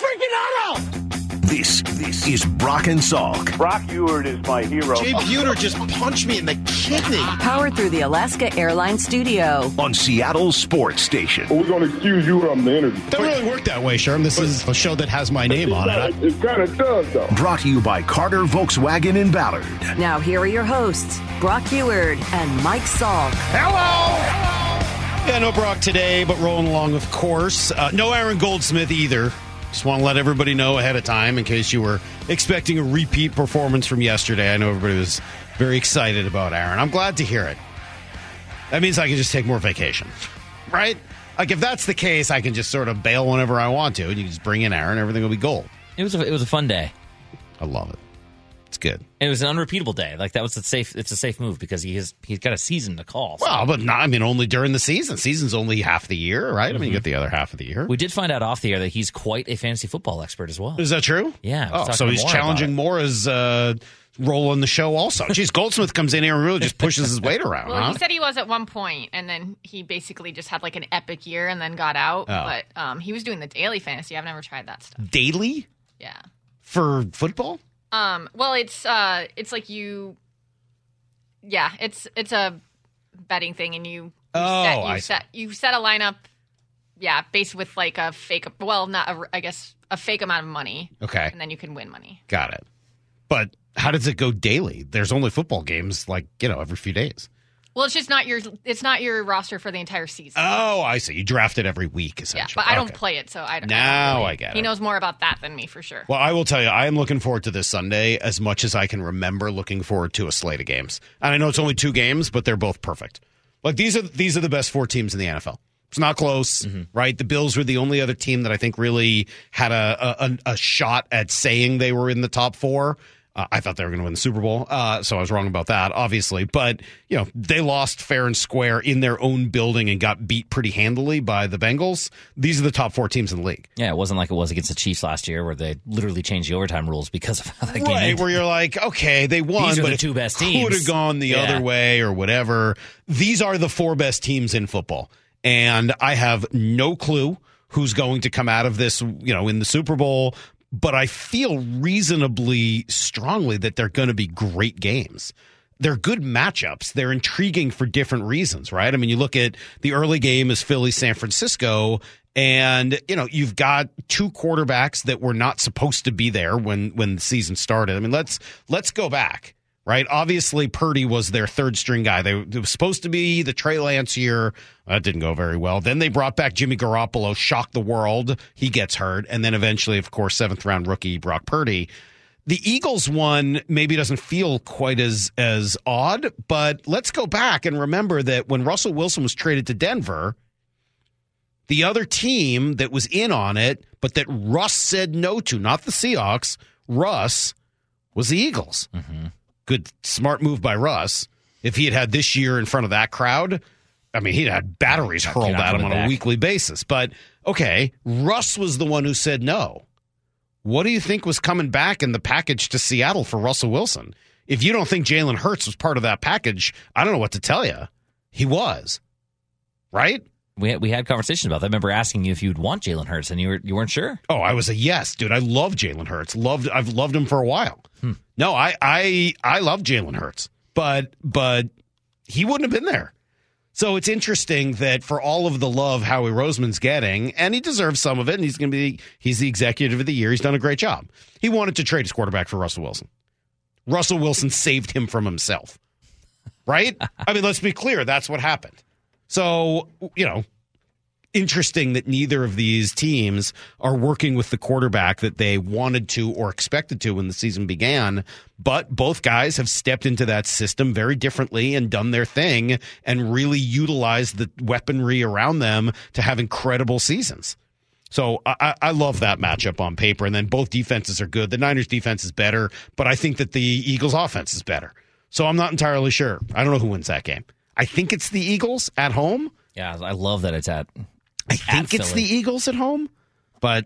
This is Brock and Salk. Brock Ewert is my hero. Jay Buhner just punched me in the kidney. Powered through the Alaska Airlines studio. On Seattle Sports Station. We're going to excuse you from the interview. Doesn't really work that way, Sherm. This is a show that has my name on it. It kind of does, though. Brought to you by Carter Volkswagen in Ballard. Now here are your hosts, Brock Ewert and Mike Salk. Hello! Yeah, no Brock today, but rolling along, of course. No Aaron Goldsmith either. Just want to let everybody know ahead of time in case you were expecting a repeat performance from yesterday. I know everybody was very excited about Aaron. I'm glad to hear it. That means I can just take more vacation, right? Like, if that's the case, I can just sort of bail whenever I want to, and you can just bring in Aaron, everything will be gold. It was a fun day. I love it. It's good. And it was an unrepeatable day. Like, that was it's a safe move because he's got a season to call. So. Well, but not, only during the season. Season's only half the year, right? You get the other half of the year. We did find out off the air that he's quite a fantasy football expert as well. Is that true? Yeah. Oh, so he's challenging Mora's role in the show also. Jeez, Goldsmith comes in here and really just pushes his weight around. Well, he said he was at one point, and then he basically just had like an epic year and then got out. Oh. But he was doing the daily fantasy. I've never tried that stuff. Daily? Yeah. For football? Well, it's like you, yeah, it's a betting thing, and you set a lineup, yeah, based with like a fake, well, a fake amount of money. Okay. And then you can win money. Got it. But how does it go daily? There's only football games every few days. Well, it's just not your roster for the entire season. Oh, I see. You draft it every week, essentially. Yeah, but I don't play it, so I don't. Now I get it. He knows more about that than me, for sure. Well, I will tell you, I am looking forward to this Sunday as much as I can remember looking forward to a slate of games. And I know it's only 2 games, but they're both perfect. Like, these are the best 4 teams in the NFL. It's not close, right? The Bills were the only other team that I think really had a shot at saying they were in the top 4. I thought they were going to win the Super Bowl, so I was wrong about that, obviously. But, they lost fair and square in their own building and got beat pretty handily by the Bengals. These are the top 4 teams in the league. Yeah, it wasn't like it was against the Chiefs last year where they literally changed the overtime rules because of how that game ended. ended. Where you're like, okay, they won, These are but the 2 best teams. Could have gone the other way or whatever. These are the 4 best teams in football. And I have no clue who's going to come out of this, in the Super Bowl. But I feel reasonably strongly that they're going to be great games. They're good matchups. They're intriguing for different reasons, right? You look at the early game as Philly-San Francisco, and, you've got 2 quarterbacks that were not supposed to be there when the season started. Let's go back. Right, obviously Purdy was their 3rd-string guy. It was supposed to be the Trey Lance year. That didn't go very well. Then they brought back Jimmy Garoppolo, shocked the world. He gets hurt, and then eventually, of course, 7th-round rookie Brock Purdy. The Eagles one maybe doesn't feel quite as odd, but let's go back and remember that when Russell Wilson was traded to Denver, the other team that was in on it, but that Russ said no to, not the Seahawks, Russ, was the Eagles. Mm-hmm. Good, smart move by Russ. If he had this year in front of that crowd, he'd had batteries hurled at him on a weekly basis. But, okay, Russ was the one who said no. What do you think was coming back in the package to Seattle for Russell Wilson? If you don't think Jalen Hurts was part of that package, I don't know what to tell you. He was. Right? We had conversations about that. I remember asking you if you'd want Jalen Hurts, and you weren't sure. Oh, I was a yes, dude. I love Jalen Hurts. I've loved him for a while. No, I love Jalen Hurts, but he wouldn't have been there. So it's interesting that for all of the love Howie Roseman's getting, and he deserves some of it, and he's the executive of the year. He's done a great job. He wanted to trade his quarterback for Russell Wilson. Russell Wilson saved him from himself, right? Let's be clear. That's what happened. So, interesting that neither of these teams are working with the quarterback that they wanted to or expected to when the season began, but both guys have stepped into that system very differently and done their thing and really utilized the weaponry around them to have incredible seasons. So I love that matchup on paper, and then both defenses are good. The Niners defense is better, but I think that the Eagles offense is better. So I'm not entirely sure. I don't know who wins that game. I think it's the Eagles at home. Yeah, I love that it's at I think it's Philly. the Eagles at home, but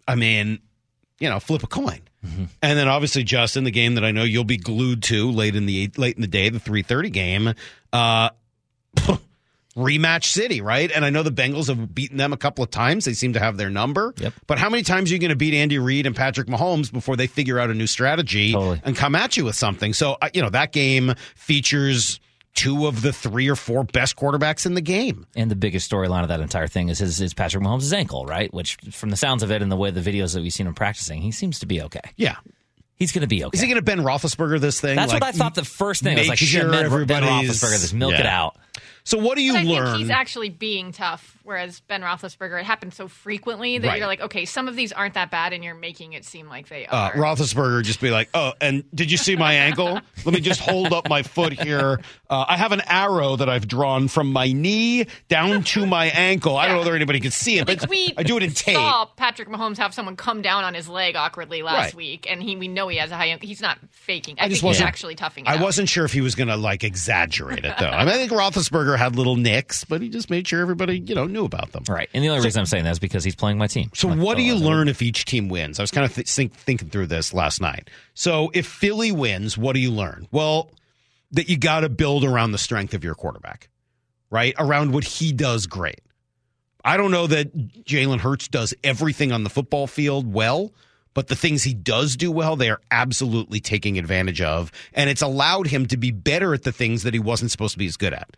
flip a coin. Mm-hmm. And then obviously, Justin, the game that I know you'll be glued to late in the day, the 3:30 game. rematch city, right? And I know the Bengals have beaten them a couple of times. They seem to have their number. Yep. But how many times are you going to beat Andy Reid and Patrick Mahomes before they figure out a new strategy and come at you with something? So, that game features 2 of the 3 or 4 best quarterbacks in the game. And the biggest storyline of that entire thing is Patrick Mahomes' ankle, right? Which, from the sounds of it and the way the videos that we've seen him practicing, he seems to be okay. Yeah. He's going to be okay. Is he going to Ben Roethlisberger this thing? That's what I thought the first thing. I was like, sure Ben Roethlisberger, this milk it out. So what do you learn? learn? I think he's actually being tough, whereas Ben Roethlisberger, it happens so frequently that you're like, okay, some of these aren't that bad, and you're making it seem like they are. Roethlisberger just be like, oh, and did you see my ankle? Let me just hold up my foot here. I have an arrow that I've drawn from my knee down to my ankle. I don't know whether anybody can see it, but I do it in tape. We saw Patrick Mahomes have someone come down on his leg awkwardly last week, and we know he has a high ankle. He's not faking. I think he's actually toughing it out. I wasn't sure if he was going to, exaggerate it, though. I think Roethlisberger had little nicks, but he just made sure everybody, knew about them. Right. And the only reason I'm saying that is because he's playing my team. So what do you learn if each team wins? I was kind of thinking through this last night. So if Philly wins, what do you learn? Well, that you got to build around the strength of your quarterback, right? Around what he does great. I don't know that Jalen Hurts does everything on the football field well, but the things he does do well, they are absolutely taking advantage of. And it's allowed him to be better at the things that he wasn't supposed to be as good at.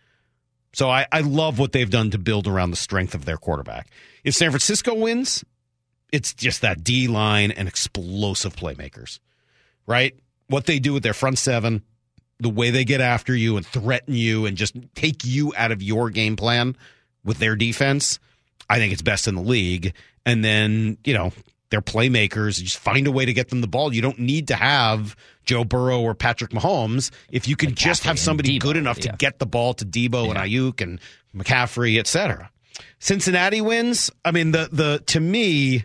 So I love what they've done to build around the strength of their quarterback. If San Francisco wins, it's just that D-line and explosive playmakers, right? What they do with their front seven, the way they get after you and threaten you and just take you out of your game plan with their defense, I think it's best in the league. And then, their playmakers, just find a way to get them the ball. You don't need to have Joe Burrow or Patrick Mahomes if you can just have somebody good enough to get the ball to Debo and Ayuk and McCaffrey, etc. Cincinnati wins. I mean, to me,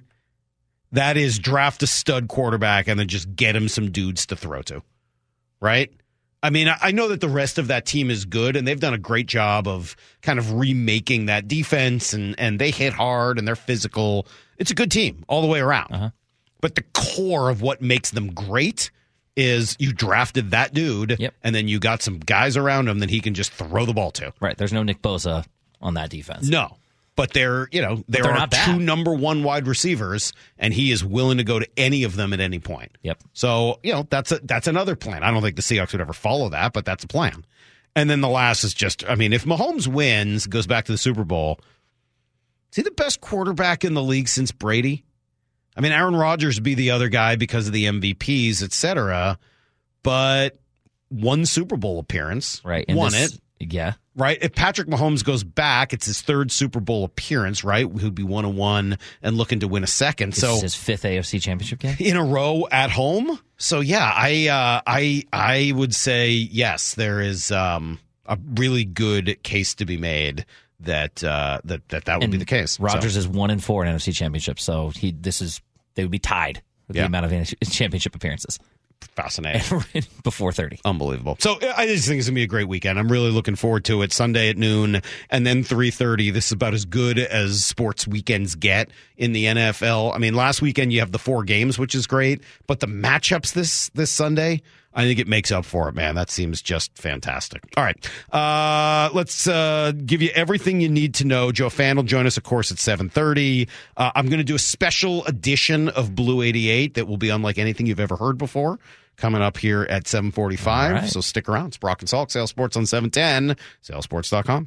that is draft a stud quarterback and then just get him some dudes to throw to, right? I mean, I know that the rest of that team is good, and they've done a great job of kind of remaking that defense, and they hit hard, and they're physical. It's a good team all the way around. Uh-huh. But the core of what makes them great is you drafted that dude, and then you got some guys around him that he can just throw the ball to. Right. There's no Nick Bosa on that defense. No. But there are 2 number 1 wide receivers, and he is willing to go to any of them at any point. Yep. So, that's another plan. I don't think the Seahawks would ever follow that, but that's a plan. And then the last is just, if Mahomes wins, goes back to the Super Bowl, is he the best quarterback in the league since Brady? I mean, Aaron Rodgers would be the other guy because of the MVPs, et cetera, but one Super Bowl appearance. Right. Won it. Yeah. Right? If Patrick Mahomes goes back, it's his 3rd Super Bowl appearance, right? He'd be 1-1 and looking to win a second. This is his 5th AFC Championship game in a row at home. So yeah, I would say yes, there is a really good case to be made that would be the case. Rodgers is 1-4 in NFC Championship, so they would be tied with the amount of championship appearances. Fascinating. Before 30. Unbelievable. So I just think it's going to be a great weekend. I'm really looking forward to it. Sunday at noon and then 3:30. This is about as good as sports weekends get in the NFL. I mean, last weekend you have the 4 games, which is great, but the matchups this Sunday, I think it makes up for it, man. That seems just fantastic. All right. Let's give you everything you need to know. Joe Fan will join us, of course, at 7:30. I'm going to do a special edition of Blue 88 that will be unlike anything you've ever heard before, coming up here at 7:45. Right. So stick around. It's Brock and Salk, Sales Sports on 710, salesports.com.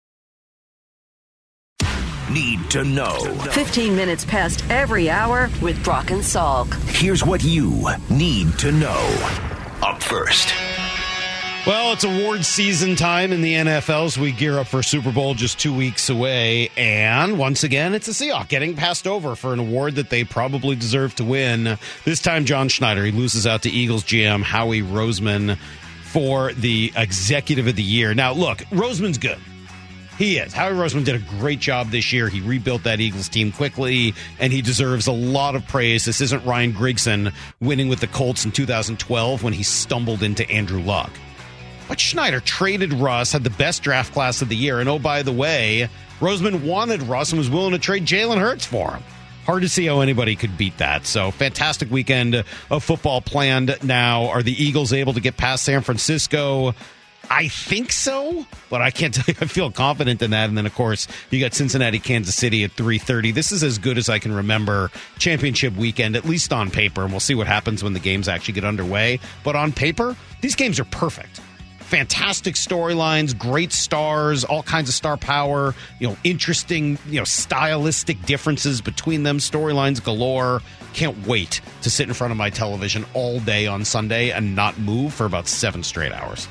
Need to know. 15 minutes past every hour with Brock and Salk. Here's what you need to know. Up first. Well, it's award season time in the NFL as we gear up for Super Bowl just 2 weeks away. And once again, it's the Seahawks getting passed over for an award that they probably deserve to win. This time, John Schneider, he loses out to Eagles GM Howie Roseman for the Executive of the Year. Now, look, Roseman's good. He is. Howie Roseman did a great job this year. He rebuilt that Eagles team quickly, and he deserves a lot of praise. This isn't Ryan Grigson winning with the Colts in 2012 when he stumbled into Andrew Luck. But Schneider traded Russ, had the best draft class of the year, and oh, by the way, Roseman wanted Russ and was willing to trade Jalen Hurts for him. Hard to see how anybody could beat that. So, fantastic weekend of football planned now. Are the Eagles able to get past San Francisco? I think so, but I can't tell you I feel confident in that. And then, of course, you got Cincinnati, Kansas City at 3:30. This is as good as I can remember championship weekend, at least on paper. And we'll see what happens when the games actually get underway. But on paper, these games are perfect. Fantastic storylines, great stars, all kinds of star power, interesting, stylistic differences between them, storylines galore. Can't wait to sit in front of my television all day on Sunday and not move for about 7 straight hours.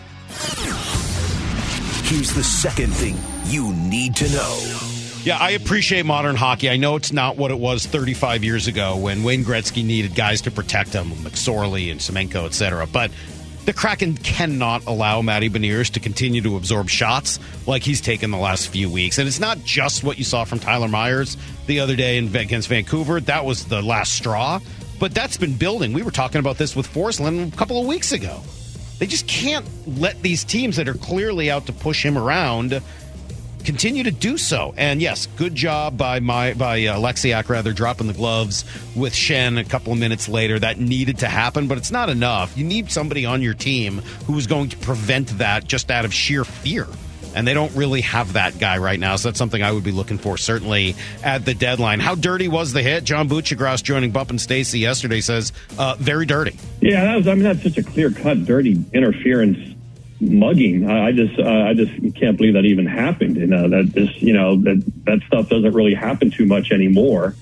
Here's the second thing you need to know. Yeah, I appreciate modern hockey. I know it's not what it was 35 years ago when Wayne Gretzky needed guys to protect him, McSorley and Semenko, etc. But the Kraken cannot allow Matty Beniers to continue to absorb shots like he's taken the last few weeks. And it's not just what you saw from Tyler Myers the other day against Vancouver. That was the last straw. But that's been building. We were talking about this with Forsland a couple of weeks ago. They just can't let these teams that are clearly out to push him around continue to do so. And yes, good job by Alexiak, dropping the gloves with Schenn a couple of minutes later. That needed to happen, but it's not enough. You need somebody on your team who is going to prevent that just out of sheer fear. And they don't really have that guy right now, so that's something I would be looking for, certainly, at the deadline. How dirty was the hit? John Buccigross joining Bump and Stacey yesterday says, very dirty. Yeah, that's such a clear-cut, dirty interference mugging. I just can't believe that even happened. That stuff doesn't really happen too much anymore.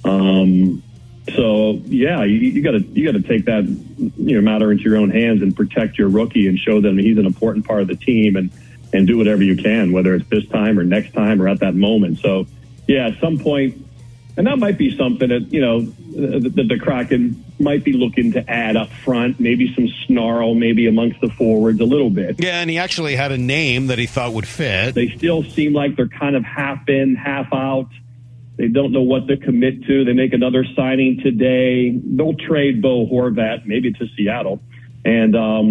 So yeah, you got to take that matter into your own hands and protect your rookie and show them he's an important part of the team and do whatever you can, whether it's this time or next time or at that moment. So yeah, at some point, and that might be something that the Kraken might be looking to add up front, maybe some snarl, maybe amongst the forwards a little bit. Yeah, and he actually had a name that he thought would fit. They still seem like they're kind of half in, half out. They don't know what to commit to. They make another signing today. They'll trade Bo Horvat, maybe to Seattle. And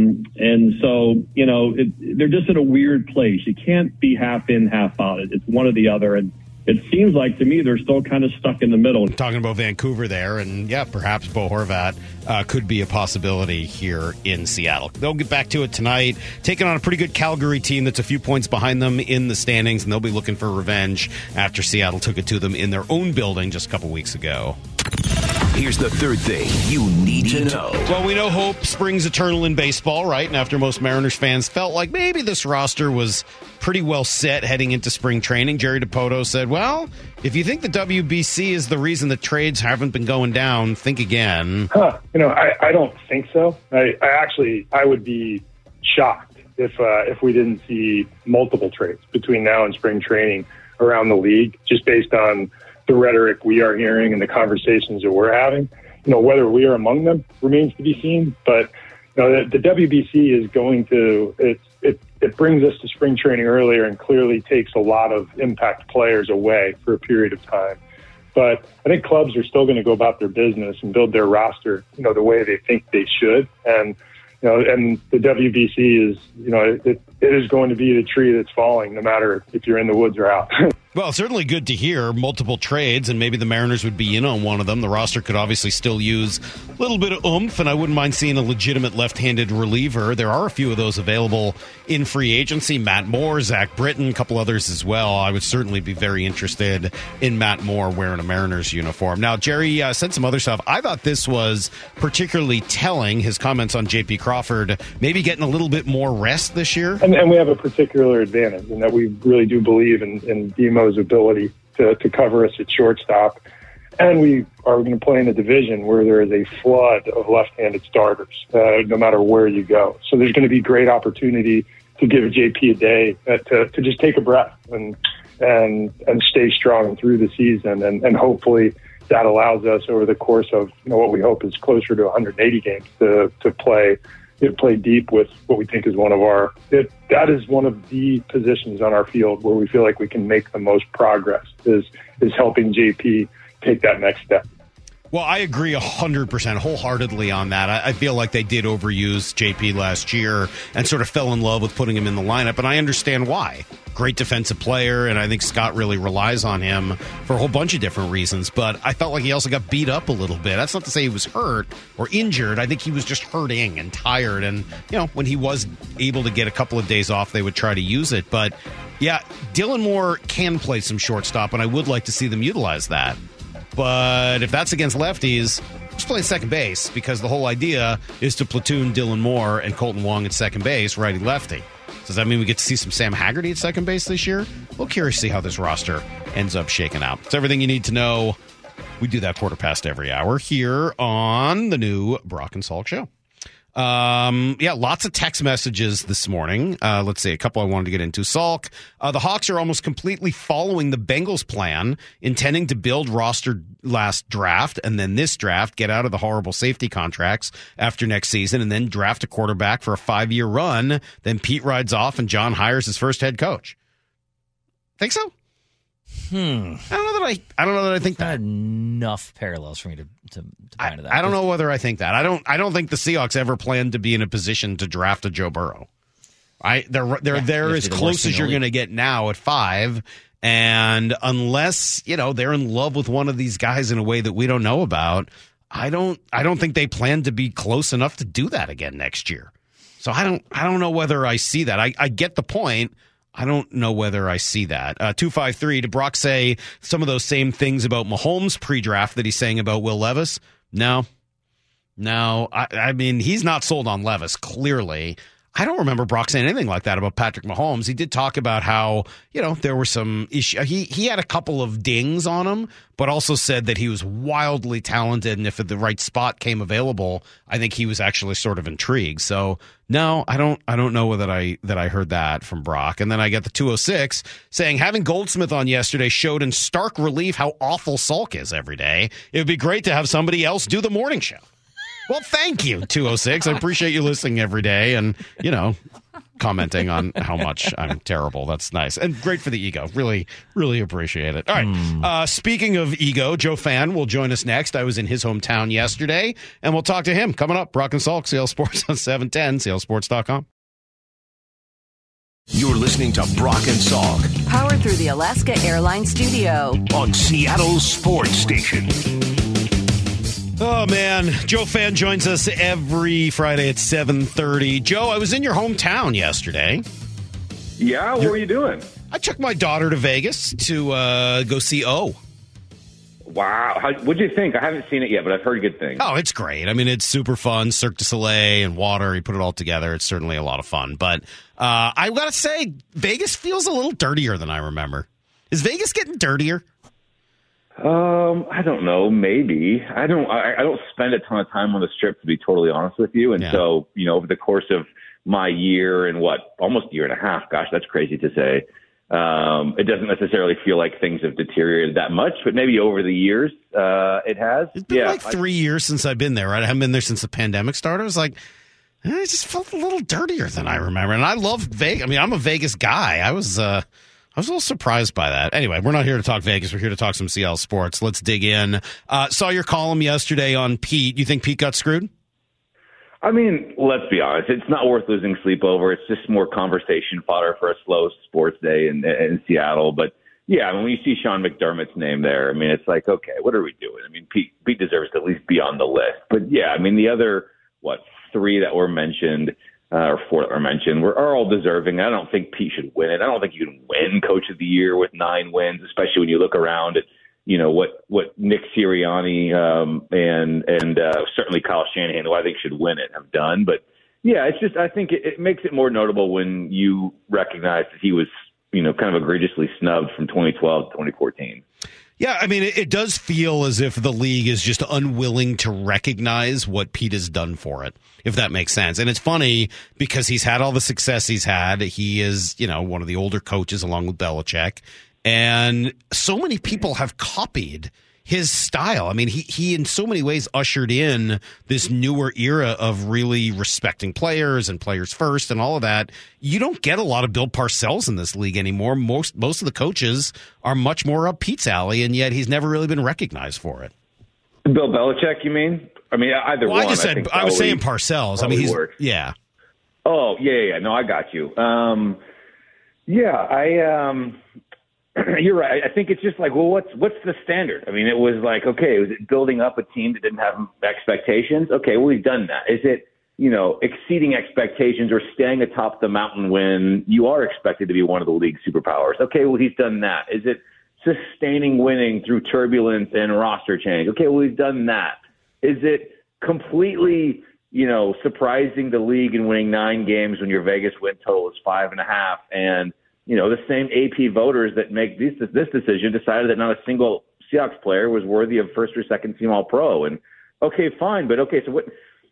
so, they're just in a weird place. You can't be half in, half out. It's one or the other. And it seems like to me they're still kind of stuck in the middle. Talking about Vancouver there, and yeah, perhaps Bo Horvat could be a possibility here in Seattle. They'll get back to it tonight, taking on a pretty good Calgary team that's a few points behind them in the standings, and they'll be looking for revenge after Seattle took it to them in their own building just a couple weeks ago. Here's the third thing you need to know. Well, we know hope springs eternal in baseball, right? And after most Mariners fans felt like maybe this roster was pretty well set heading into spring training, Jerry Dipoto said, well, if you think the WBC is the reason the trades haven't been going down, think again. I don't think so. I would be shocked if we didn't see multiple trades between now and spring training around the league, just based on the rhetoric we are hearing and the conversations that we're having. Whether we are among them remains to be seen, but the WBC is going to, it brings us to spring training earlier and clearly takes a lot of impact players away for a period of time. But I think clubs are still going to go about their business and build their roster, the way they think they should. And, and the WBC is, it is going to be the tree that's falling, no matter if you're in the woods or out. Well, certainly good to hear multiple trades, and maybe the Mariners would be in on one of them. The roster could obviously still use a little bit of oomph, and I wouldn't mind seeing a legitimate left-handed reliever. There are a few of those available in free agency. Matt Moore, Zach Britton, a couple others as well. I would certainly be very interested in Matt Moore wearing a Mariners uniform. Now, Jerry said some other stuff. I thought this was particularly telling, his comments on J.P. Crawford, maybe getting a little bit more rest this year. And we have a particular advantage in that we really do believe in Demo's ability to cover us at shortstop. And we are going to play in a division where there is a flood of left-handed starters, no matter where you go. So there's going to be great opportunity to give JP a day to just take a breath and stay strong through the season. And hopefully that allows us over the course of what we hope is closer to 180 games to play deep with what we think is that is one of the positions on our field where we feel like we can make the most progress is helping JP take that next step. Well, I agree 100% wholeheartedly on that. I feel like they did overuse JP last year and sort of fell in love with putting him in the lineup, and I understand why. Great defensive player, and I think Scott really relies on him for a whole bunch of different reasons, but I felt like he also got beat up a little bit. That's not to say he was hurt or injured. I think he was just hurting and tired, and when he was able to get a couple of days off, they would try to use it. But yeah, Dylan Moore can play some shortstop, and I would like to see them utilize that. But if that's against lefties, just play second base, because the whole idea is to platoon Dylan Moore and Colton Wong at second base, righty-lefty. Does that mean we get to see some Sam Haggerty at second base this year? We'll curious to see how this roster ends up shaking out. It's everything you need to know. We do that quarter past every hour here on the new Brock and Salk Show. Lots of text messages this morning. Let's see, a couple I wanted to get into. Salk, the Hawks are almost completely following the Bengals plan, intending to build roster last draft and then this draft, get out of the horrible safety contracts after next season, and then draft a quarterback for a 5-year run. Then Pete rides off and John hires his first head coach. Think so? I don't know that I think that. Enough parallels for me to buy into that. I don't know whether I think that. I don't think the Seahawks ever planned to be in a position to draft a Joe Burrow. They're as close as you're going to get now at 5, and unless they're in love with one of these guys in a way that we don't know about, I don't think they plan to be close enough to do that again next year. So I don't know whether I see that. I get the point. I don't know whether I see that. 253, did Brock say some of those same things about Mahomes pre-draft that he's saying about Will Levis? No. I mean, he's not sold on Levis, clearly. I don't remember Brock saying anything like that about Patrick Mahomes. He did talk about how, there were some issues. He had a couple of dings on him, but also said that he was wildly talented, and if the right spot came available, I think he was actually sort of intrigued. So, no, I don't know that I heard that from Brock. And then I get the 206 saying, having Goldsmith on yesterday showed in stark relief how awful Salk is every day. It would be great to have somebody else do the morning show. Well, thank you, 206. I appreciate you listening every day and, commenting on how much I'm terrible. That's nice. And great for the ego. Really, really appreciate it. All right. Speaking of ego, Joe Fan will join us next. I was in his hometown yesterday, and we'll talk to him coming up. Brock and Salk, CL Sports on 710, CLSports.com. You're listening to Brock and Salk. Powered through the Alaska Airlines Studio. On Seattle Sports Station. Oh, man. Joe Fan joins us every Friday at 7:30. Joe, I was in your hometown yesterday. Yeah? What were you doing? I took my daughter to Vegas to go see O. Wow. What'd you think? I haven't seen it yet, but I've heard good things. Oh, it's great. I mean, it's super fun. Cirque du Soleil and water. He put it all together. It's certainly a lot of fun. But I got to say, Vegas feels a little dirtier than I remember. Is Vegas getting dirtier? I don't know. Maybe. I don't spend a ton of time on the Strip, to be totally honest with you. And so, over the course of my year and almost a year and a half, gosh, that's crazy to say. It doesn't necessarily feel like things have deteriorated that much, but maybe over the years, it has. It's been 3 years since I've been there, right? I haven't been there since the pandemic started. I was like, it just felt a little dirtier than I remember. And I love Vegas. I mean, I'm a Vegas guy. I was a little surprised by that. Anyway, we're not here to talk Vegas. We're here to talk some CL sports. Let's dig in. Saw your column yesterday on Pete. You think Pete got screwed? I mean, let's be honest. It's not worth losing sleep over. It's just more conversation fodder for a slow sports day in Seattle. But, yeah, when you see Sean McDermott's name there, I mean, it's like, okay, what are we doing? I mean, Pete deserves to at least be on the list. But, yeah, I mean, the other, 3 that were mentioned – or 4 that were mentioned, are all deserving. I don't think Pete should win it. I don't think you can win Coach of the Year with 9 wins, especially when you look around at, what Nick Sirianni and certainly Kyle Shanahan, who I think should win it, have done. But, yeah, it's just I think it makes it more notable when you recognize that he was, kind of egregiously snubbed from 2012 to 2014. Yeah, I mean, it does feel as if the league is just unwilling to recognize what Pete has done for it, if that makes sense. And it's funny because he's had all the success he's had. He is, one of the older coaches along with Belichick. And so many people have copied his style. I mean, he in so many ways ushered in this newer era of really respecting players and players first and all of that. You don't get a lot of Bill Parcells in this league anymore. Most of the coaches are much more up Pete's alley, and yet he's never really been recognized for it. Bill Belichick, you mean? I mean, either one. I was saying Parcells. I mean, yeah. Oh, yeah. No, I got you. You're right. I think it's just like, well, what's the standard? I mean, it was like, okay, was it building up a team that didn't have expectations? Okay, well, we've done that. Is it, exceeding expectations or staying atop the mountain when you are expected to be one of the league's superpowers? Okay, well, he's done that. Is it sustaining winning through turbulence and roster change? Okay, well, he's done that. Is it completely, surprising the league and winning 9 games when your Vegas win total is 5.5 and the same AP voters that make this decision decided that not a single Seahawks player was worthy of first or second team All-Pro. And okay, fine, but okay, so what?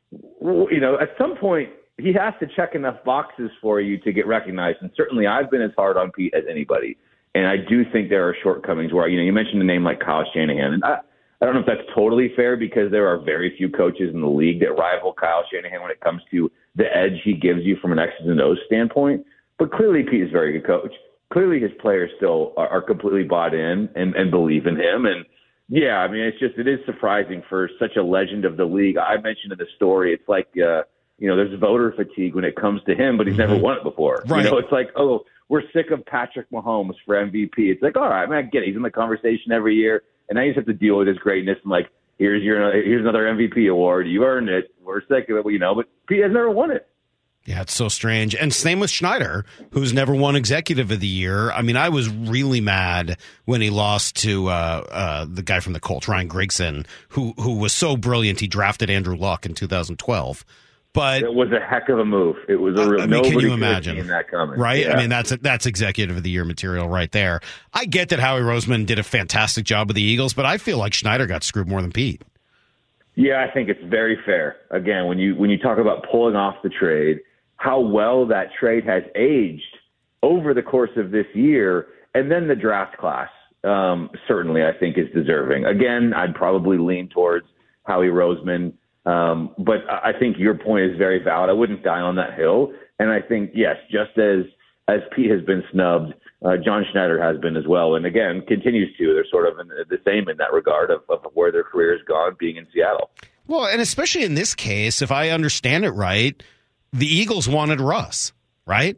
At some point he has to check enough boxes for you to get recognized. And certainly, I've been as hard on Pete as anybody. And I do think there are shortcomings where you mentioned a name like Kyle Shanahan, and I don't know if that's totally fair because there are very few coaches in the league that rival Kyle Shanahan when it comes to the edge he gives you from an X's and O's standpoint. But clearly, Pete is a very good coach. Clearly, his players still are completely bought in and believe in him. And, yeah, I mean, it is surprising for such a legend of the league. I mentioned in the story, it's like, there's voter fatigue when it comes to him, but he's never won it before. Right. It's like, oh, we're sick of Patrick Mahomes for MVP. It's like, all right, I get it. He's in the conversation every year, and now you just have to deal with his greatness and, like, here's another MVP award. You earned it. We're sick of it, but Pete has never won it. Yeah, it's so strange. And same with Schneider, who's never won Executive of the Year. I mean, I was really mad when he lost to the guy from the Colts, Ryan Grigson, who was so brilliant. He drafted Andrew Luck in 2012. But it was a heck of a move. It was a real. Can you imagine? Seen that coming, right? Yeah. I mean, that's Executive of the Year material right there. I get that Howie Roseman did a fantastic job with the Eagles, but I feel like Schneider got screwed more than Pete. Yeah, I think it's very fair. Again, when you talk about pulling off the trade, how well that trade has aged over the course of this year, and then the draft class certainly I think is deserving. Again, I'd probably lean towards Howie Roseman, but I think your point is very valid. I wouldn't die on that hill, and I think yes, just as Pete has been snubbed, John Schneider has been as well, and again continues to. They're sort of the same in that regard of where their career has gone, being in Seattle. Well, and especially in this case, if I understand it right, the Eagles wanted Russ, right?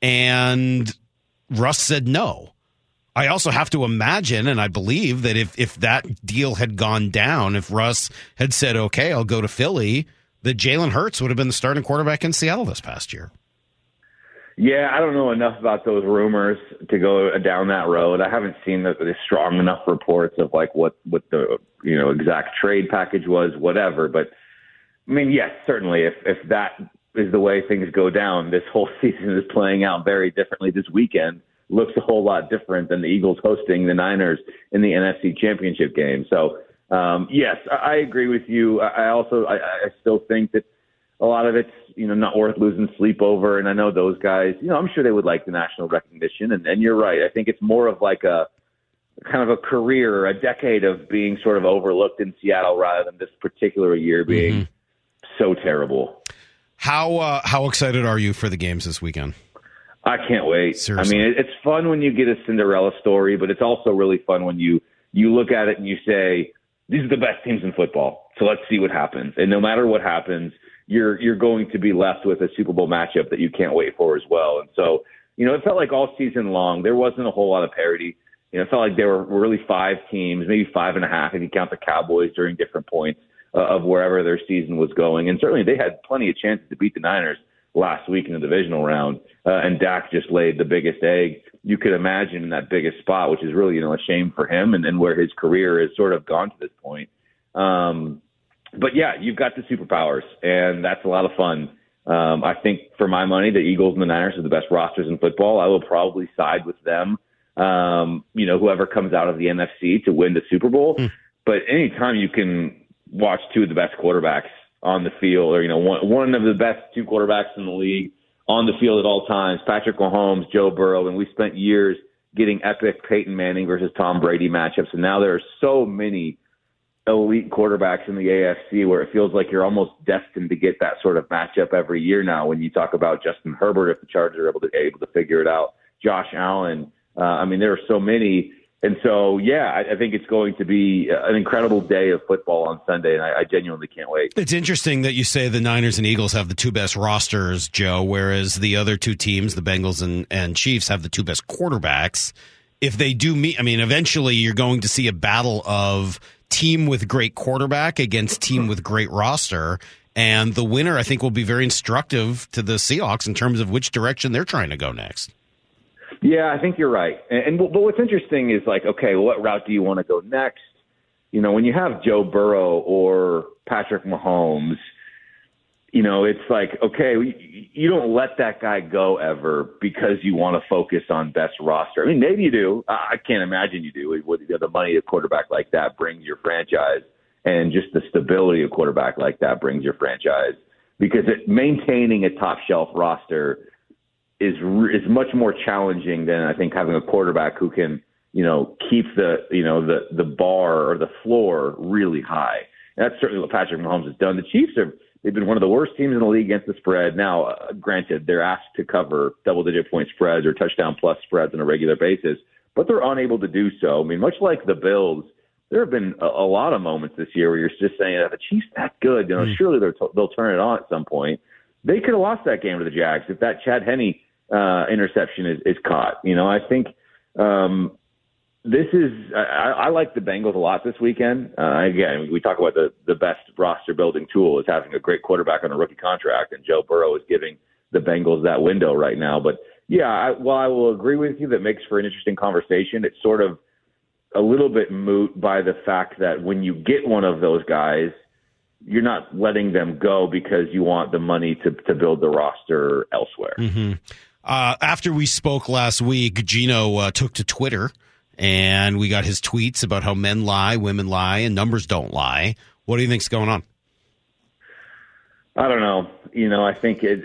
And Russ said no. I also have to imagine, and I believe that if that deal had gone down, if Russ had said, okay, I'll go to Philly, that Jalen Hurts would have been the starting quarterback in Seattle this past year. Yeah, I don't know enough about those rumors to go down that road. I haven't seen the strong enough reports of like what the exact trade package was, whatever. But I mean, yes, certainly if that is the way things go down, this whole season is playing out very differently. This weekend looks a whole lot different than the Eagles hosting the Niners in the NFC Championship game. So, yes, I agree with you. I still think that a lot of it's, not worth losing sleep over. And I know those guys, I'm sure they would like the national recognition. And you're right. I think it's more of like a kind of a career or a decade of being sort of overlooked in Seattle rather than this particular year being so terrible. How excited are you for the games this weekend? I can't wait. Seriously. I mean, it's fun when you get a Cinderella story, but it's also really fun when you look at it and you say, these are the best teams in football, so let's see what happens. And no matter what happens, you're going to be left with a Super Bowl matchup that you can't wait for as well. And so, it felt like all season long, there wasn't a whole lot of parity. It felt like there were really 5 teams, maybe 5.5 if you count the Cowboys during different points of wherever their season was going. And certainly they had plenty of chances to beat the Niners last week in the divisional round. And Dak just laid the biggest egg you could imagine in that biggest spot, which is really, a shame for him and where his career has sort of gone to this point. But yeah, you've got the superpowers, and that's a lot of fun. I think for my money, the Eagles and the Niners are the best rosters in football. I will probably side with them. Whoever comes out of the NFC to win the Super Bowl. But anytime you can watch 2 of the best quarterbacks on the field, or, one of the best 2 quarterbacks in the league on the field at all times, Patrick Mahomes, Joe Burrow, and we spent years getting epic Peyton Manning versus Tom Brady matchups. And now there are so many elite quarterbacks in the AFC where it feels like you're almost destined to get that sort of matchup every year now. When you talk about Justin Herbert, if the Chargers are able to figure it out, Josh Allen, there are so many And so, yeah, I think it's going to be an incredible day of football on Sunday, and I genuinely can't wait. It's interesting that you say the Niners and Eagles have the two best rosters, Joe, whereas the other two teams, the Bengals and Chiefs, have the two best quarterbacks. If they do meet, I mean, eventually you're going to see a battle of team with great quarterback against team with great roster, and the winner, I think, will be very instructive to the Seahawks in terms of which direction they're trying to go next. Yeah, I think you're right. But what's interesting is like, okay, what route do you want to go next? You know, when you have Joe Burrow or Patrick Mahomes, you know, it's like, okay, you don't let that guy go ever because you want to focus on best roster. I mean, maybe you do. I can't imagine you do. With the money a quarterback like that brings your franchise, and just the stability a quarterback like that brings your franchise, because maintaining a top shelf roster is much more challenging than I think having a quarterback who can, you know, keep the bar or the floor really high. And that's certainly what Patrick Mahomes has done. The Chiefs they've been one of the worst teams in the league against the spread. Now, granted, they're asked to cover double-digit point spreads or touchdown plus spreads on a regular basis, but they're unable to do so. I mean, much like the Bills, there have been a lot of moments this year where you're just saying, the Chiefs that good, you know, surely they'll turn it on at some point. They could have lost that game to the Jags if that Chad Henne interception is caught. You know, I think I like the Bengals a lot this weekend. Again, we talk about the best roster building tool is having a great quarterback on a rookie contract, and Joe Burrow is giving the Bengals that window right now. But yeah, while I will agree with you that makes for an interesting conversation, it's sort of a little bit moot by the fact that when you get one of those guys, you're not letting them go because you want the money to build the roster elsewhere. Mm-hmm. After we spoke last week, Gino took to Twitter, and we got his tweets about how men lie, women lie, and numbers don't lie. What do you think's going on? I don't know. You know, I think this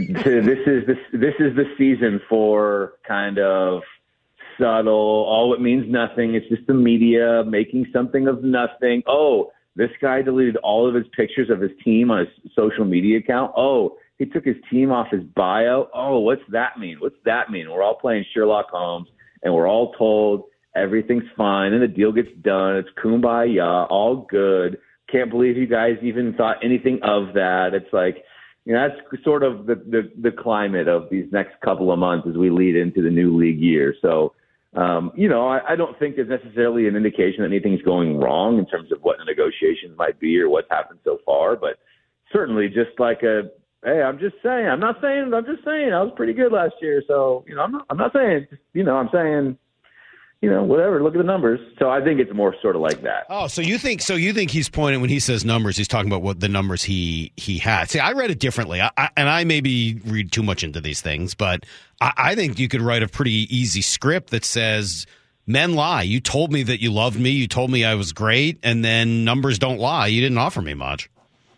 is the season for kind of subtle. All it means nothing. It's just the media making something of nothing. Oh, this guy deleted all of his pictures of his team on his social media account. Oh, he took his team off his bio. Oh, what's that mean? What's that mean? We're all playing Sherlock Holmes, and we're all told everything's fine, and the deal gets done. It's kumbaya, all good. Can't believe you guys even thought anything of that. It's like, you know, that's sort of the climate of these next couple of months as we lead into the new league year. So, you know, I don't think there's necessarily an indication that anything's going wrong in terms of what the negotiations might be or what's happened so far. But certainly just like hey, I'm just saying, I was pretty good last year. So, you know, I'm not saying, you know, I'm saying, you know, whatever, look at the numbers. So I think it's more sort of like that. Oh, so you think he's pointing, when he says numbers, he's talking about what the numbers he had. See, I read it differently, and I maybe read too much into these things, but I think you could write a pretty easy script that says, men lie. You told me that you loved me. You told me I was great, and then numbers don't lie. You didn't offer me much.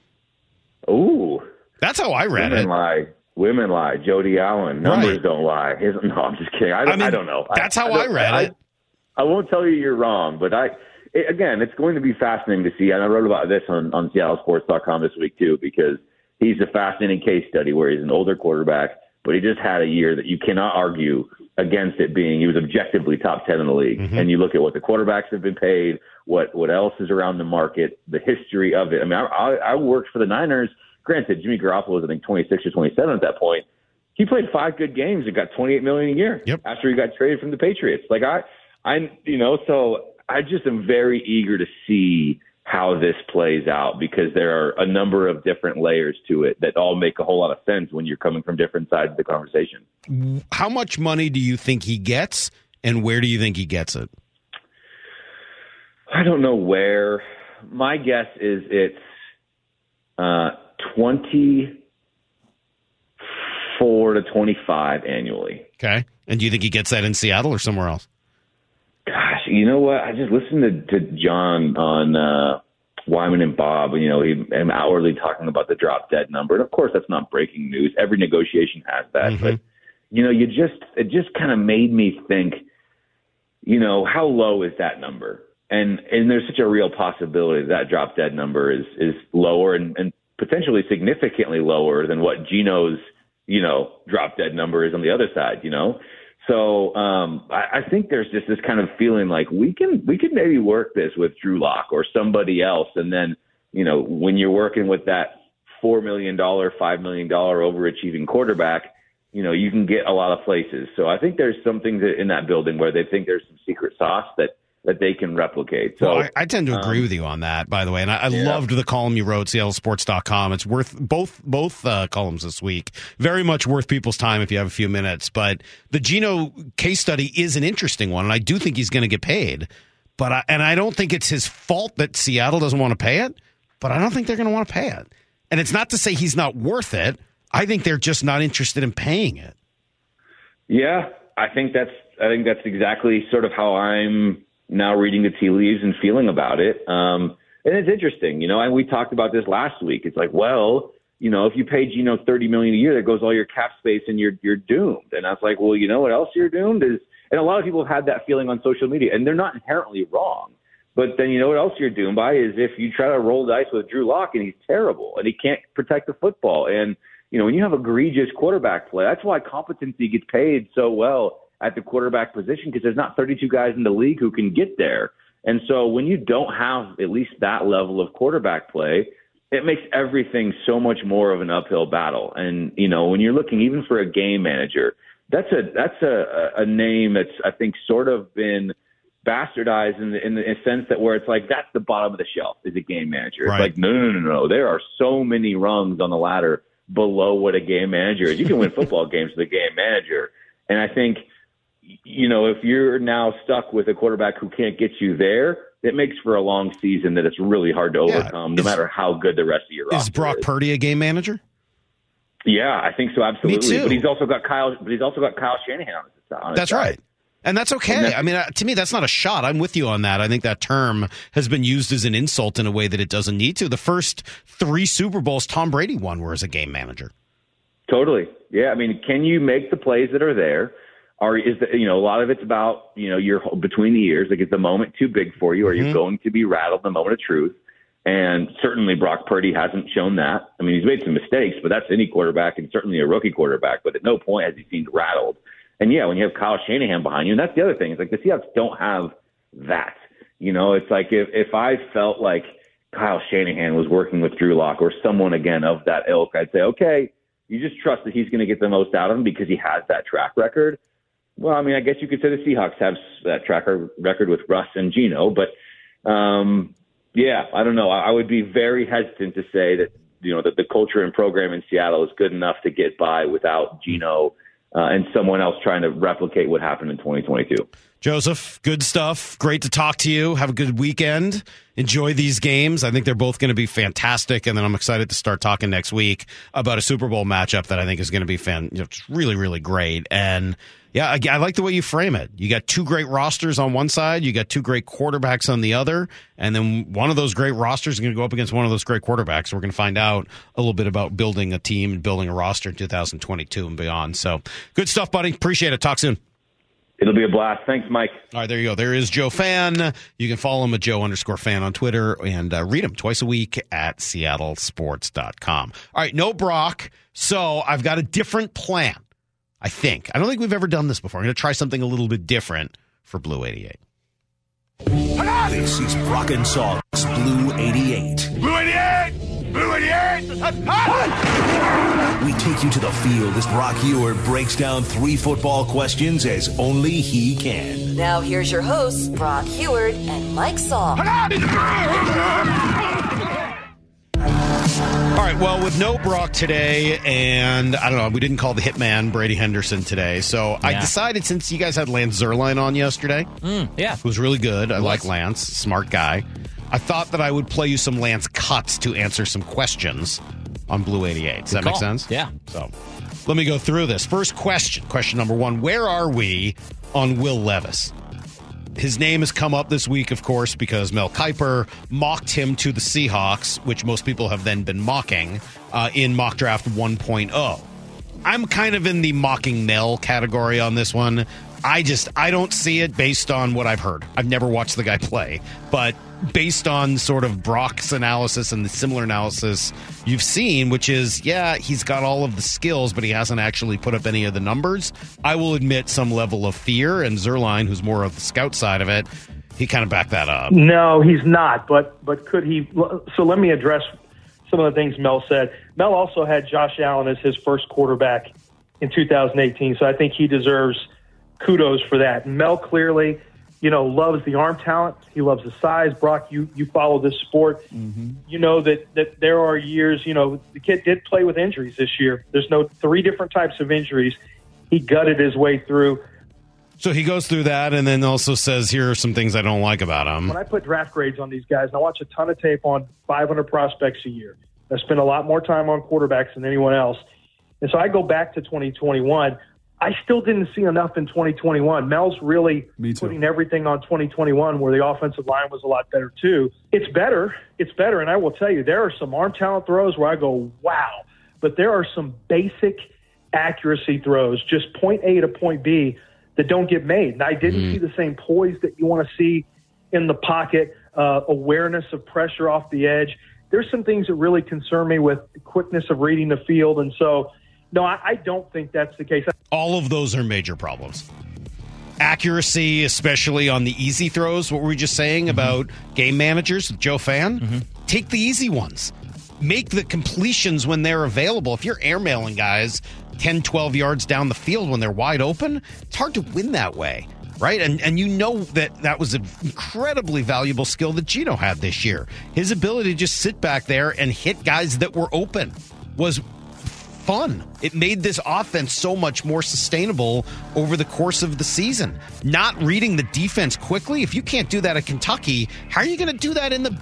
Ooh. That's how I read it. Women lie. Jody Allen. Numbers don't lie. No, I'm just kidding. I don't know. That's how I read it. I won't tell you you're wrong, but again, it's going to be fascinating to see. And I wrote about this on SeattleSports.com this week too, because he's a fascinating case study where he's an older quarterback, but he just had a year that you cannot argue against it being, he was objectively top 10 in the league. Mm-hmm. And you look at what the quarterbacks have been paid, what else is around the market, the history of it. I mean, I worked for the Niners. Granted, Jimmy Garoppolo was, I think, 26 or 27 at that point. He played 5 good games and got $28 million a year after he got traded from the Patriots. Like so I just am very eager to see how this plays out, because there are a number of different layers to it that all make a whole lot of sense when you're coming from different sides of the conversation. How much money do you think he gets, and where do you think he gets it? I don't know where. My guess is it's 24 to 25 annually. Okay. And do you think he gets that in Seattle or somewhere else? Gosh, you know what? I just listened to John on Wyman and Bob, and, you know, I'm hourly talking about the drop dead number. And of course, that's not breaking news. Every negotiation has that. Mm-hmm. But, you know, it just kind of made me think, you know, how low is that number? And there's such a real possibility that drop dead number is lower and potentially significantly lower than what Gino's, you know, drop dead number is on the other side, you know? So I think there's just this kind of feeling like we could maybe work this with Drew Lock or somebody else. And then, when you're working with that $4 million, $5 million overachieving quarterback, you can get a lot of places. So I think there's some things in that building where they think there's some secret sauce that they can replicate. So I tend to agree with you on that, by the way. And I loved the column you wrote, SeattleSports.com. It's worth both columns this week. Very much worth people's time if you have a few minutes. But the Geno case study is an interesting one, and I do think he's going to get paid. But I don't think it's his fault that Seattle doesn't want to pay it. But I don't think they're going to want to pay it. And it's not to say he's not worth it. I think they're just not interested in paying it. Yeah, I think that's exactly sort of how I'm now reading the tea leaves and feeling about it. And it's interesting, and we talked about this last week. It's like, well, if you pay Geno $30 million a year, there goes all your cap space and you're doomed. And I was like, well, you know what else you're doomed is, and a lot of people have had that feeling on social media, and they're not inherently wrong. But then you know what else you're doomed by is if you try to roll the dice with Drew Lock and he's terrible and he can't protect the football. And, when you have egregious quarterback play, that's why competency gets paid so well at the quarterback position, because there's not 32 guys in the league who can get there. And so when you don't have at least that level of quarterback play, it makes everything so much more of an uphill battle. And, when you're looking even for a game manager, that's a name that's, I think, sort of been bastardized in the sense that where it's like, that's the bottom of the shelf is a game manager. Right. It's like, no. There are so many rungs on the ladder below what a game manager is. You can win football games with a game manager. And I think, if you're now stuck with a quarterback who can't get you there, it makes for a long season that it's really hard to overcome, no matter how good the rest of your roster is. Is Brock Purdy a game manager? Yeah, I think so, absolutely. Me too. But he's also got Kyle Shanahan on his That's side. right. And that's okay. I mean, to me, that's not a shot. I'm with you on that. I think that term has been used as an insult in a way that it doesn't need to. The first 3 Super Bowls Tom Brady won were as a game manager. Totally. Yeah. I mean, can you make the plays that are there? Or is a lot of it's about, you're between the ears. Like, is the moment too big for you? Are you going to be rattled in the moment of truth? And certainly Brock Purdy hasn't shown that. I mean, he's made some mistakes, but that's any quarterback and certainly a rookie quarterback. But at no point has he seemed rattled. And yeah, when you have Kyle Shanahan behind you, and that's the other thing. It's like the Seahawks don't have that. It's like if I felt like Kyle Shanahan was working with Drew Lock or someone again of that ilk, I'd say, okay, you just trust that he's going to get the most out of him because he has that track record. Well, I mean, I guess you could say the Seahawks have that track record with Russ and Geno, but yeah, I don't know. I would be very hesitant to say that that the culture and program in Seattle is good enough to get by without Geno and someone else trying to replicate what happened in 2022. Joseph, good stuff. Great to talk to you. Have a good weekend. Enjoy these games. I think they're both going to be fantastic. And then I'm excited to start talking next week about a Super Bowl matchup that I think is going to be really, really great. And yeah, I like the way you frame it. You got 2 great rosters on one side. You got 2 great quarterbacks on the other. And then one of those great rosters is going to go up against one of those great quarterbacks. We're going to find out a little bit about building a team and building a roster in 2022 and beyond. So good stuff, buddy. Appreciate it. Talk soon. It'll be a blast. Thanks, Mike. All right, there you go. There is Joe Fan. You can follow him at Joe_Fan on Twitter and read him twice a week at SeattleSports.com. All right, no Brock. So I've got a different plan, I think. I don't think we've ever done this before. I'm going to try something a little bit different for Blue 88. This is Brock and Salk's Blue 88. Blue 88! Blue 88! We take you to the field as Brock Huard breaks down 3 football questions as only he can. Now here's your hosts, Brock Huard and Mike Salk. All right, well, with no Brock today, and I don't know, we didn't call the hitman Brady Henderson today, so I decided, since you guys had Lance Zierlein on yesterday, who was really good, I like Lance, smart guy, I thought that I would play you some Lance cuts to answer some questions on Blue 88. Does that make sense? Yeah. So let me go through this. First question number 1, where are we on Will Levis? His name has come up this week, of course, because Mel Kiper mocked him to the Seahawks, which most people have then been mocking in Mock Draft 1.0. I'm kind of in the mocking Mel category on this one. I don't see it based on what I've heard. I've never watched the guy play, but based on sort of Brock's analysis and the similar analysis you've seen, which is, yeah, he's got all of the skills, but he hasn't actually put up any of the numbers. I will admit some level of fear, and Zuerlein, who's more of the scout side of it, he kind of backed that up. No, he's not, but could he? So let me address some of the things Mel said. Mel also had Josh Allen as his first quarterback in 2018, so I think he deserves kudos for that. Mel clearly, loves the arm talent. He loves the size. Brock, you follow this sport. Mm-hmm. You know that there are years, the kid did play with injuries this year. There's 3 different types of injuries. He gutted his way through. So he goes through that and then also says, here are some things I don't like about him. When I put draft grades on these guys, and I watch a ton of tape on 500 prospects a year. I spend a lot more time on quarterbacks than anyone else. And so I go back to 2021. I still didn't see enough in 2021. Mel's really putting everything on 2021 where the offensive line was a lot better too. It's better. And I will tell you, there are some arm talent throws where I go, wow. But there are some basic accuracy throws, just point A to point B, that don't get made. And I didn't see the same poise that you want to see in the pocket, awareness of pressure off the edge. There's some things that really concern me with the quickness of reading the field. And so, no, I don't think that's the case. All of those are major problems. Accuracy, especially on the easy throws. What were we just saying about game managers with Joe Fan? Mm-hmm. Take the easy ones. Make the completions when they're available. If you're airmailing guys 10, 12 yards down the field when they're wide open, it's hard to win that way, right? And you know that was an incredibly valuable skill that Gino had this year. His ability to just sit back there and hit guys that were open was fun. It made this offense so much more sustainable over the course of the season. Not reading the defense quickly. If you can't do that at Kentucky, how are you going to do that in the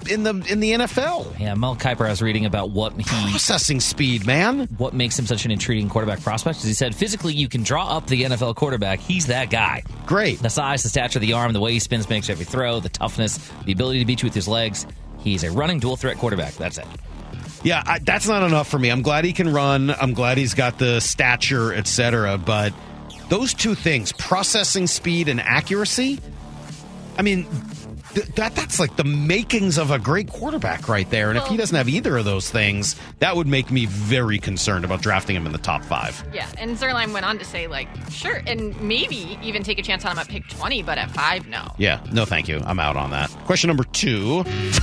NFL? Yeah, Mel Kiper, I was reading about processing speed, man. What makes him such an intriguing quarterback prospect? Is he said physically you can draw up the NFL quarterback. He's that guy. Great. The size, the stature, the arm, the way he spins, makes every throw, the toughness, the ability to beat you with his legs. He's a running dual threat quarterback. That's it. Yeah, that's not enough for me. I'm glad he can run. I'm glad he's got the stature, etc. But those two things, processing speed and accuracy, I mean, that's like the makings of a great quarterback right there. And if he doesn't have either of those things, that would make me very concerned about drafting him in the top 5. Yeah, and Zuerlein went on to say, sure, and maybe even take a chance on him at pick 20, but at 5, no. Yeah, no thank you. I'm out on that. Question number 2.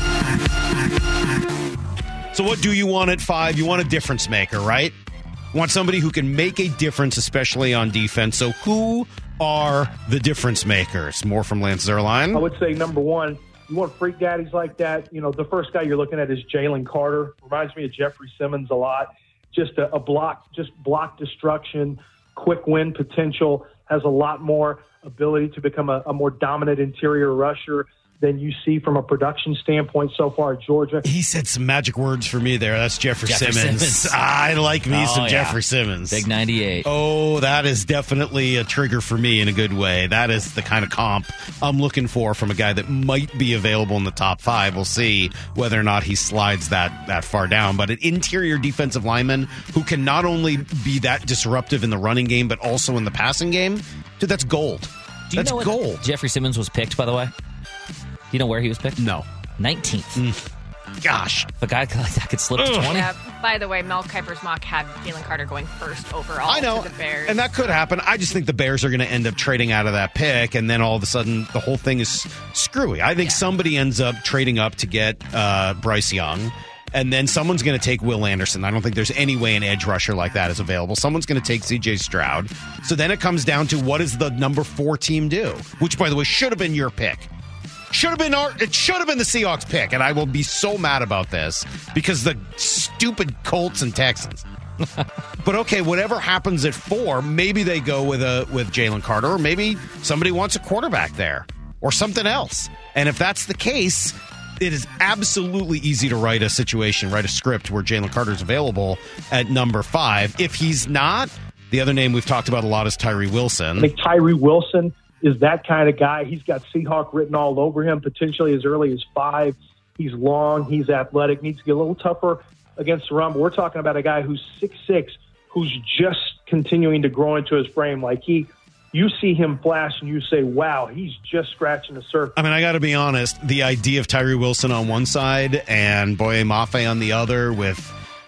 So what do you want at 5? You want a difference maker, right? You want somebody who can make a difference, especially on defense. So who are the difference makers? More from Lance Zuerlein. I would say, number 1, you want freak daddies like that. The first guy you're looking at is Jalen Carter. Reminds me of Jeffrey Simmons a lot. Just a block destruction, quick win potential, has a lot more ability to become a more dominant interior rusher than you see from a production standpoint so far at Georgia. He said some magic words for me there. That's Jeffrey Simmons. I like me some Jeffrey Simmons. Big 98. Oh, that is definitely a trigger for me in a good way. That is the kind of comp I'm looking for from a guy that might be available in the top 5. We'll see whether or not he slides that far down. But an interior defensive lineman who can not only be that disruptive in the running game, but also in the passing game, dude, that's gold. That's gold. Jeffrey Simmons was picked, by the way? Do you know where he was picked? No. 19th. Gosh. If a guy like that could slip to 20. Yeah, by the way, Mel Kiper's mock had Jalen Carter going first overall. I know. To the Bears. And that could happen. I just think the Bears are going to end up trading out of that pick, and then all of a sudden the whole thing is screwy. I think somebody ends up trading up to get Bryce Young, and then someone's going to take Will Anderson. I don't think there's any way an edge rusher like that is available. Someone's going to take C.J. Stroud. So then it comes down to what does the number 4 team do, which, by the way, should have been your pick. It should have been the Seahawks pick, and I will be so mad about this because the stupid Colts and Texans. But okay, whatever happens at 4, maybe they go with Jalen Carter, or maybe somebody wants a quarterback there, or something else. And if that's the case, it is absolutely easy to write a script where Jalen Carter is available at number 5. If he's not, the other name we've talked about a lot is Tyree Wilson. I think Tyree Wilson is that kind of guy. He's got Seahawk written all over him, potentially as early as 5. He's long, he's athletic, needs to get a little tougher against the run. But we're talking about a guy who's 6'6", who's just continuing to grow into his frame. Like he you see him flash and you say, wow, he's just scratching the surface. I mean, I got to be honest. The idea of Tyree Wilson on one side and Boye Mafe on the other with,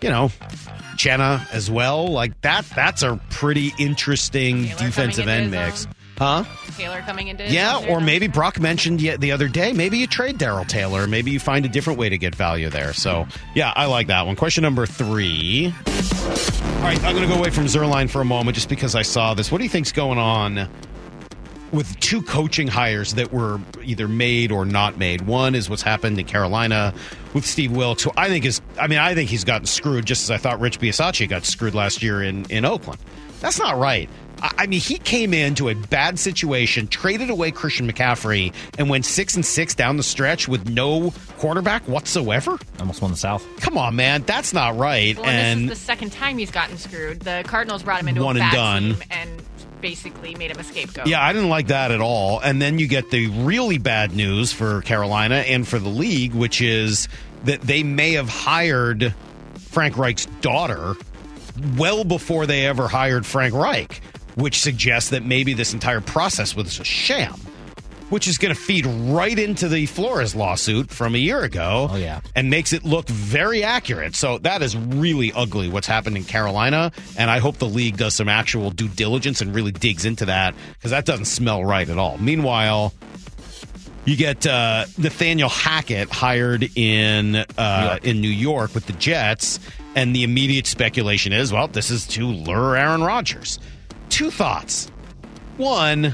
Jenna as well, like that's a pretty interesting Taylor defensive end mix. Huh? Taylor coming into or maybe Brock mentioned the other day, maybe you trade Darrell Taylor. Maybe you find a different way to get value there. So, yeah, I like that one. Question number 3. All right, I'm going to go away from Zerline for a moment just because I saw this. What do you think's going on with 2 coaching hires that were either made or not made? One is what's happened in Carolina with Steve Wilks, who I think he's gotten screwed just as I thought Rich Bisaccia got screwed last year in Oakland. That's not right. I mean, he came into a bad situation, traded away Christian McCaffrey, and went 6-6 down the stretch with no quarterback whatsoever. Almost won the South. Come on, man. That's not right. Well, and this is the second time he's gotten screwed. The Cardinals brought him into a bad team and basically made him a scapegoat. Yeah, I didn't like that at all. And then you get the really bad news for Carolina and for the league, which is that they may have hired Frank Reich's daughter well before they ever hired Frank Reich, which suggests that maybe this entire process was a sham, which is going to feed right into the Flores lawsuit from a year ago. Oh, yeah. And makes it look very accurate. So that is really ugly what's happened in Carolina, and I hope the league does some actual due diligence and really digs into that, because that doesn't smell right at all. Meanwhile, you get Nathaniel Hackett hired in New York with the Jets, and the immediate speculation is, well, this is to lure Aaron Rodgers. 2 thoughts. One,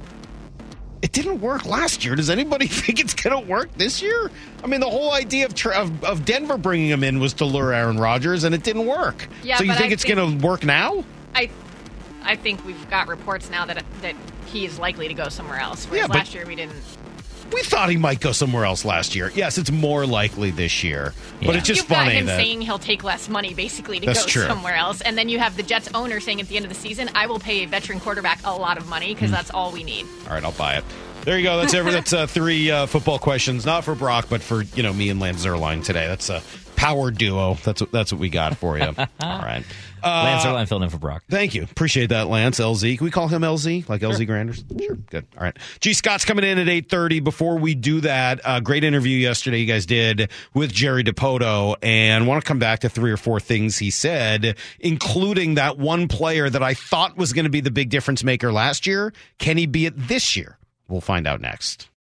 it didn't work last year. Does anybody think it's going to work this year? I mean, the whole idea of Denver bringing him in was to lure Aaron Rodgers, and it didn't work. Yeah, so you think it's going to work now? I think we've got reports now that he is likely to go somewhere else. Whereas last year we didn't. We thought he might go somewhere else last year. Yes, it's more likely this year. But it's just funny. You've got him saying he'll take less money, basically, to go somewhere else. And then you have the Jets owner saying at the end of the season, I will pay a veteran quarterback a lot of money because that's all we need. All right, I'll buy it. There you go. That's 3 football questions, not for Brock, but for me and Lance Zerline today. That's a power duo. That's what we got for you. All right. Lance Zerline filled in for Brock. Thank you. Appreciate that, Lance. LZ. Can we call him LZ? Like LZ Granderson? Sure. Good. All right. G. Scott's coming in at 8:30. Before we do that, great interview yesterday you guys did with Jerry Dipoto, and want to come back to 3 or 4 things he said, including that one player that I thought was going to be the big difference maker last year. Can he be it this year? We'll find out next.